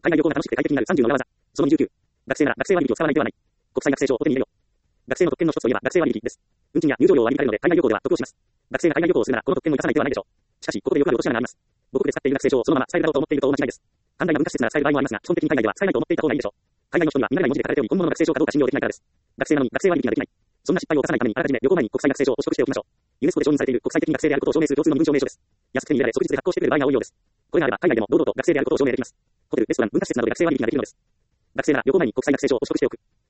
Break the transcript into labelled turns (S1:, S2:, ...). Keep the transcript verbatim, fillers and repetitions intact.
S1: 海外旅行が楽しくて快適になるさんじゅうの裏技。そのにじゅうきゅう。学生なら学生割引を使わない手はない。国際学生証をお手に入れよ。学生の特権の一つといえば学生割引です。運賃や入場料を割り引かれるので海外旅行では得をします。学生が海外旅行をするならこの特権を生かさない手はないでしょう。しかし、ここでよくある落とし穴があります。母国で使っている学生証をそのまま使えるだろうと思っていると大間違いです。寛大な文化施設なら使える場合もありますが、基本的に海外では使えないと思っていた方がいいでしょう。海外の人には見慣れない文字で書かれており、本物の学生証かどうか信用できないからです。学生なのに学生割引ができない。そんな失敗を犯さないために、あらかじめ旅行前に国際学生証を取得しておきましょう。ユネスコで承認されている国際的に学生であることを証明する共通の文証明書です。安く手に入れられ即日で発行してくれる場合が多いようです。これがあれば海外でも堂々と学生であることを証明できます。ホテル、レストラン、文化施設などで学生割引ができるのです。学生なら旅行前に国際学生証を取得しておく。